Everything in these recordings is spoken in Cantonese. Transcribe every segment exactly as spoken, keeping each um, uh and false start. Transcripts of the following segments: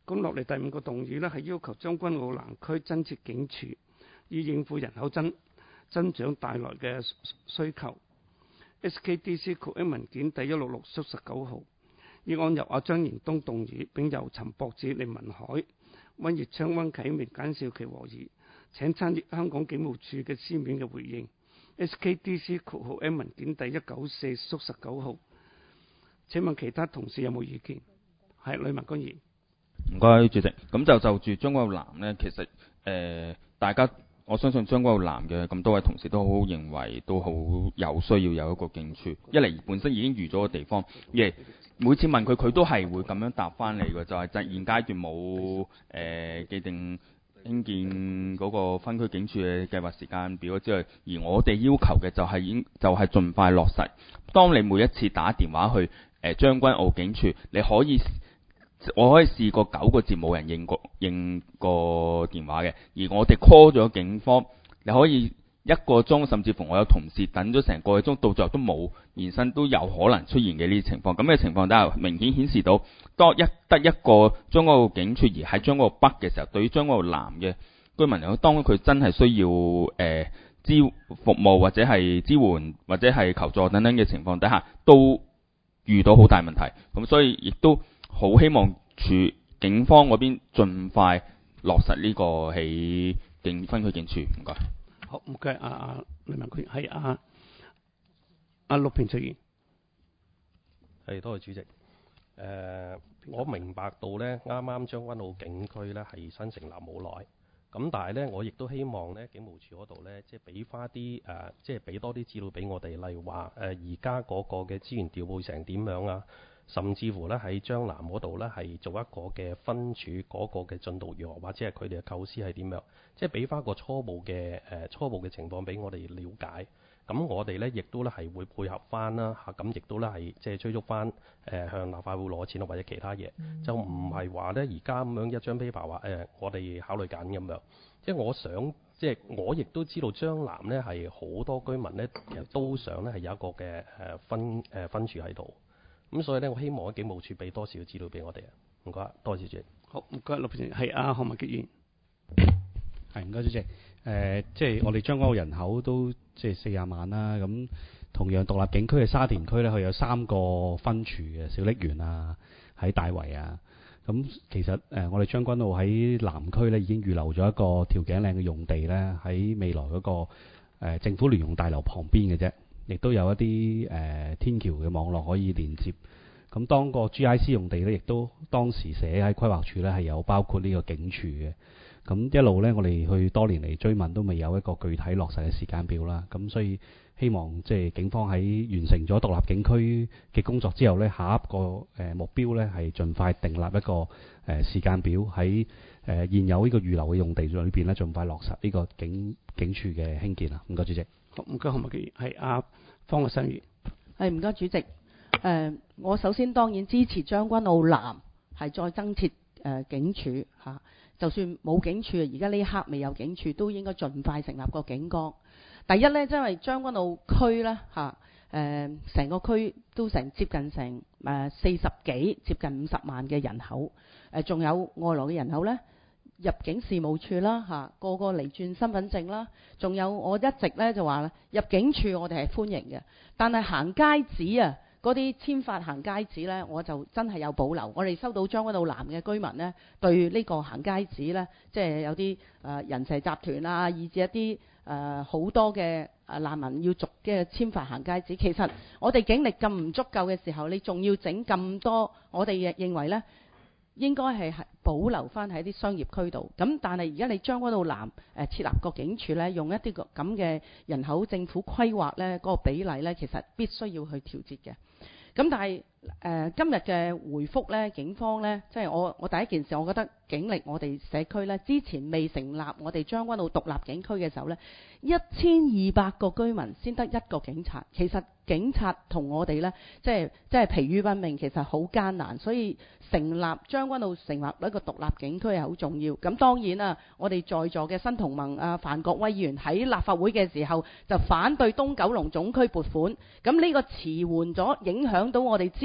咁落嚟第五個動議呢，係要求將軍澳南區增設警署，以應付人口增增長帶來嘅需求。S K D C 括一文件第一六六縮十九號，議案由阿張延東動議，並由陳博子、李文海、溫業昌、溫啟明、簡少琪和議。請參閱香港警務處嘅書面嘅回應。S K D C 括號 M 文件第一九四縮十九號。請問其他同事有冇意見？係呂文君議員。 唔該，主席。咁就就住將軍澳南呢，其實誒、呃、大家我相信將軍澳南嘅咁多位同事都好認為都好有需要有一個警署。一嚟本身已經預咗個地方，二嚟每次問佢，佢都係會咁樣答翻嚟嘅，就係、是、現階段冇誒、呃、既定興建嗰個分區警署嘅計劃時間表之外，而我哋要求嘅就係應就係盡快落實。當你每一次打電話去誒將軍澳警署，你可以我可以試過九個字冇人應過應過電話嘅，而我哋 call 咗警方，你可以一個鐘，甚至乎我有同事等咗成個鐘，到最後都冇延伸，都有可能出現嘅呢啲情況。咁嘅情況底下，明顯顯示到當一得一個將軍澳警署，而喺將軍澳北嘅時候，對於將軍澳南嘅居民嚟講，當佢真係需要誒、呃、支服務或者係支援或者係求助等等嘅情況底下，都遇到好大問題。咁所以亦都好希望處警方嗰邊盡快落實呢個起警分區警署。唔該。 好，唔該，阿阿呂文君係阿阿陸平出現。 係，多謝主席。誒、呃，我明白到咧，啱啱將軍澳警區咧係新成立冇耐，咁但係咧，我亦都希望咧警務處嗰度咧，即係俾翻啲誒，即係俾多啲資料俾我哋，例如話誒而家嗰個嘅資源調配成點樣啊，甚至乎咧喺將南嗰度咧係做一個嘅分署嗰個嘅進度如何，或者係佢哋嘅構思係點樣，即係俾翻個初步嘅誒、呃、初步嘅情況俾我哋了解。咁我哋咧亦都咧係會配合翻啦嚇，咁亦都咧係即係追蹤翻誒向立法會攞錢或者其他嘢，嗯、就唔係話咧而家咁樣一張 paper 話誒、呃、我哋考慮緊咁樣。即係我想，即係我亦都知道將南咧係好多居民咧其實都想咧係有一個嘅誒分誒分處喺度。咁所以咧，我希望警務處俾多少資料俾我哋啊？唔該，多謝主席。 好，唔該，陸平係阿何文傑議員。 係唔該主席。誒、呃，即係我哋將軍澳人口都即係四十萬啦。咁同樣獨立警區嘅沙田區咧，佢有三個分處嘅，小瀝源啊，喺大圍啊。咁其實誒、呃，我哋將軍澳喺南區咧已經預留咗一個調景嶺嘅用地咧，喺未來嗰、那個、呃、政府聯用大樓旁邊嘅啫。亦都有一啲誒、呃、天橋嘅網絡可以連接。咁當個 G I C 用地咧，亦都當時寫喺規劃處咧係有包括呢個警署嘅。咁一路咧，我哋去多年嚟追問都未有一個具體落實嘅時間表啦。咁所以希望即係警方喺完成咗獨立警區嘅工作之後咧，下一個誒、呃、目標咧係盡快訂立一個誒、呃、時間表，喺誒、呃、現有呢個預留嘅用地裏邊咧，盡快落實呢個警警署嘅興建啊。唔該主席。 好，唔該何文傑議員係阿方國珊議員。 係唔該主席。誒、呃，我首先當然支持將軍澳南係再增設誒、呃、警署嚇、啊，就算冇警署，而家呢一刻未有警署，都應該盡快成立個警崗。第一呢，因為將軍澳區呢，嚇誒，成個區都成接近成誒四十幾，接近五十萬嘅人口，誒、呃、仲有外來嘅人口呢，入境事務處啦嚇、啊，個個嚟轉身份證啦，仲有我一直呢就話入境處我哋係歡迎嘅，但係行街紙啊，嗰啲簽發行街紙呢，我就真係有保留。我哋收到將軍澳南嘅居民呢，對呢個行街紙呢，即係有啲誒、呃、人蛇集團啊，以至一啲誒好多嘅誒難民要逐嘅簽發行街紙。其實我哋警力咁唔足夠嘅時候，你仲要整咁多，我哋亦認為呢，應該係保留翻喺啲商業區度。咁但係而家你將軍澳南誒設立個警署呢，用一啲個咁嘅人口政府規劃呢，嗰、嗰個比例呢，其實必須要去調節嘅。咁但係誒、呃、今日嘅回覆呢，警方呢，即係我我第一件事，我覺得警力我哋社區呢，之前未成立我哋將軍澳獨立警區嘅時候呢，一千二百個居民先得一個警察。其實警察同我哋呢，即係即係疲於奔命，其實好艱難。所以成立將軍澳成立一個獨立警區係好重要。咁當然啦，我哋在座嘅新同盟啊范國威議員喺立法會嘅時候就反對東九龍總區撥款，咁呢個遲緩咗，影響到我哋支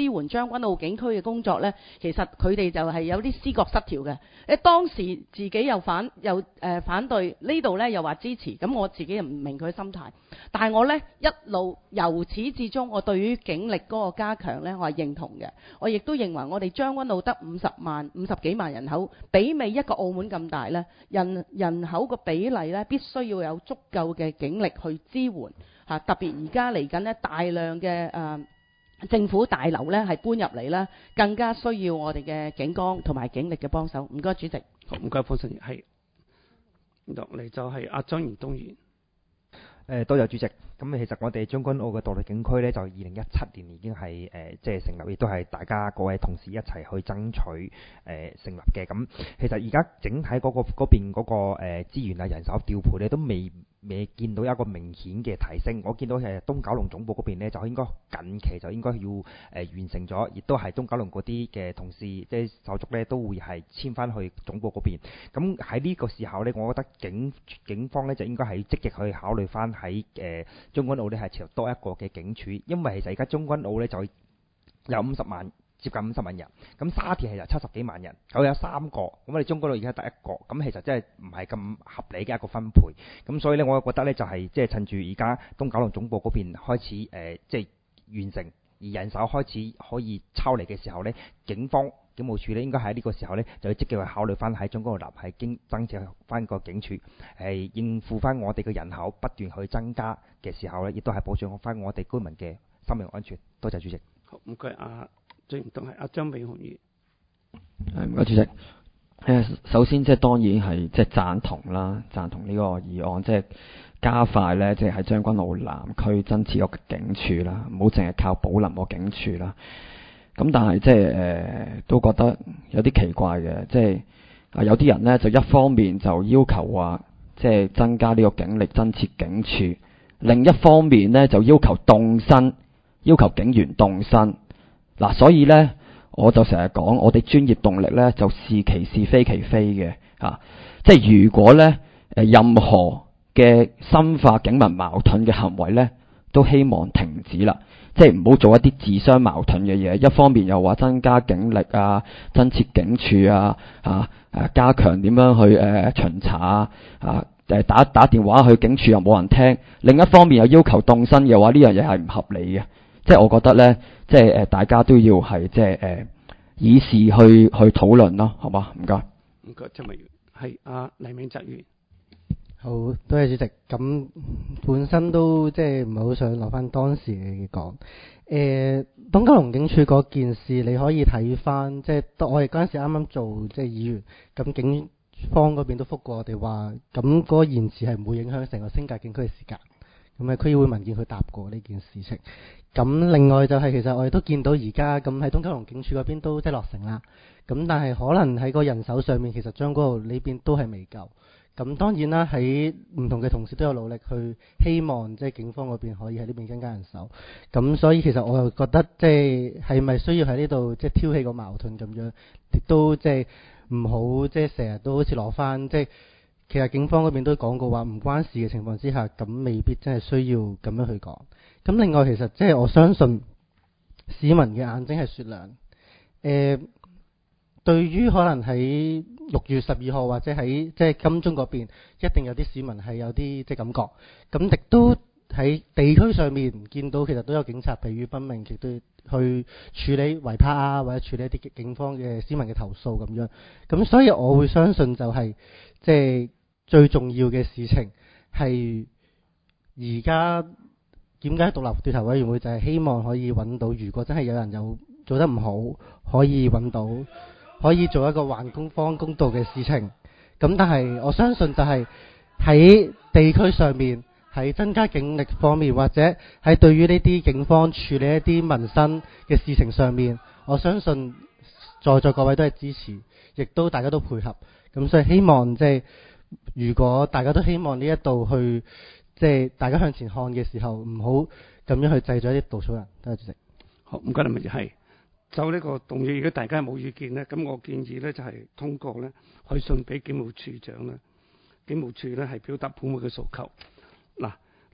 援將軍澳警區嘅工作呢，其實佢哋就係有啲思覺失調嘅。誒當時自己又反又誒、呃、反對，呢度呢又話支持，咁我自己又唔明佢心態。但係我呢一路由始至終，我對於警力嗰個加強呢，我係認同嘅。我亦都認為我哋將軍澳得五十萬、五十幾萬人口，媲美一個澳門咁大呢，人人口個比例呢，必須要有足夠嘅警力去支援嚇。特別而家嚟緊呢，大量嘅誒、呃、政府大樓呢係搬入嚟啦，更加需要我哋嘅警崗同埋警力嘅幫手。唔該，主席。 好，唔該，方生係落嚟就係阿張賢東議員。 誒多謝主席。咁其實我哋將軍澳嘅獨立警區呢，就二零一七年已經係誒、呃、即係成立，亦都係大家各位同事一齊去爭取誒、呃、成立嘅。咁其實而家整體嗰、嗰個嗰邊嗰、嗰個誒、呃、資源啊、人手調配咧，都未未見到有一個明顯嘅提升。我見到誒東九龍總部嗰邊咧，就應該近期就應該要誒、呃、完成咗，亦都係東九龍嗰啲嘅同事即係手足咧，都會係遷翻去總部嗰邊。咁喺呢個時候咧，我覺得警警方咧就應該係積極去考慮翻喺誒將軍澳咧係設立多一個嘅警署，因為其實而家將軍澳咧就有五十萬。接近五十萬人，咁沙田係有七十幾萬人，佢有三個，咁我哋將軍澳而家得一個，咁其實真係唔係咁合理嘅一個分配，咁所以呢，我覺得呢就係即係趁住而家東九龍總部嗰邊開始誒即係完成，而人手開始可以抽離嘅時候呢，警方警務處呢應該喺呢個時候呢就要積極去考慮翻喺將軍澳立係經增設翻個警署，係應付翻我哋嘅人口不斷去增加嘅時候呢，亦都係保障翻我哋居民嘅生命安全。多謝主席。 好，唔該啊。最唔同係阿張美雄議員。 係唔該主席。誒，首先即係當然係即係贊同啦，贊同呢個議案，即係加快咧，即係喺將軍澳南區增設一個警署啦，唔好淨係靠寶林個警署啦。咁但係即係誒都覺得有啲奇怪嘅，即係啊有啲人咧就一方面就要求話即係增加呢個警力，增設警署，另一方面咧就要求動身，要求警員動身。嗱、啊，所以咧，我就成日講，我哋專業動力咧，就是其是非其非嘅嚇、啊。即係如果咧，誒任何嘅深化警民矛盾嘅行為咧，都希望停止啦。即係唔好做一啲自相矛盾嘅嘢。一方面又話增加警力啊，增設警署啊，嚇誒加強點樣去誒、呃、巡查啊，啊誒打打電話去警署又冇人聽。另一方面又要求動身嘅話，呢樣嘢係唔合理嘅。即係我覺得咧，即係誒，大家都要係即係誒，以事去去討論咯，好嘛？唔該。 唔該，張美元係阿黎明澤員。 好多謝主席。咁本身都即係唔係好想留翻當時嘅講。誒、呃，東九龍警署嗰件事，你可以睇翻，即係我哋嗰陣時啱啱做即係議員，咁警方嗰邊都覆過我哋話，咁嗰個延遲係唔會影響成個新界警區嘅時間。咁喺區議會文件去答過呢件事情。咁另外就係其實我哋都見到而家咁喺東九龍警署嗰邊都即係落成啦。咁但係可能喺個人手上面，其實將軍澳呢邊都係未夠。咁當然啦，喺唔同嘅同事都有努力去希望即係警方嗰邊可以喺呢邊增加人手。咁所以其實我又覺得即係係咪需要喺呢度即係挑起個矛盾咁樣，亦都即係唔好即係成日都好似攞翻即係。其實警方嗰邊都講過話唔關事嘅情況之下，咁未必真係需要咁樣去講。咁另外其實即係我相信市民嘅眼睛係雪亮。誒、呃，對於可能喺六月十二號或者喺即係金鐘嗰邊，一定有啲市民係有啲即係感覺。咁亦都喺地區上面見到其實都有警察疲於奔命，亦都去處理違泊啊，或者處理一啲警方嘅市民嘅投訴咁樣。咁所以我會相信就係、是、即係。最重要嘅事情係而家點解獨立調查委員會就係希望可以揾到，如果真係有人有做得唔好，可以揾到，可以做一個還公方公道嘅事情。咁但係我相信就係喺地區上面，喺增加警力方面，或者喺對於呢啲警方處理一啲民生嘅事情上面，我相信在座各位都係支持，亦都大家都配合。咁所以希望即係。如果大家都希望呢一度去，即係大家向前看嘅時候，唔好咁樣去製造一啲稻草人。多謝主席。 好，唔該，林文傑係就呢個動議，如果大家冇意見呢，咁我建議呢就係、是、通過呢去信俾警務處長呢，警務處呢係表達本會嘅訴求。嗱，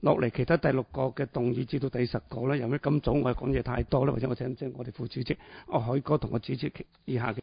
落嚟其他第六個嘅動議至到第十個咧，有咩咁早我係講嘢太多咧，或者我請唔請我哋副主席，我海哥同我主持以下嘅。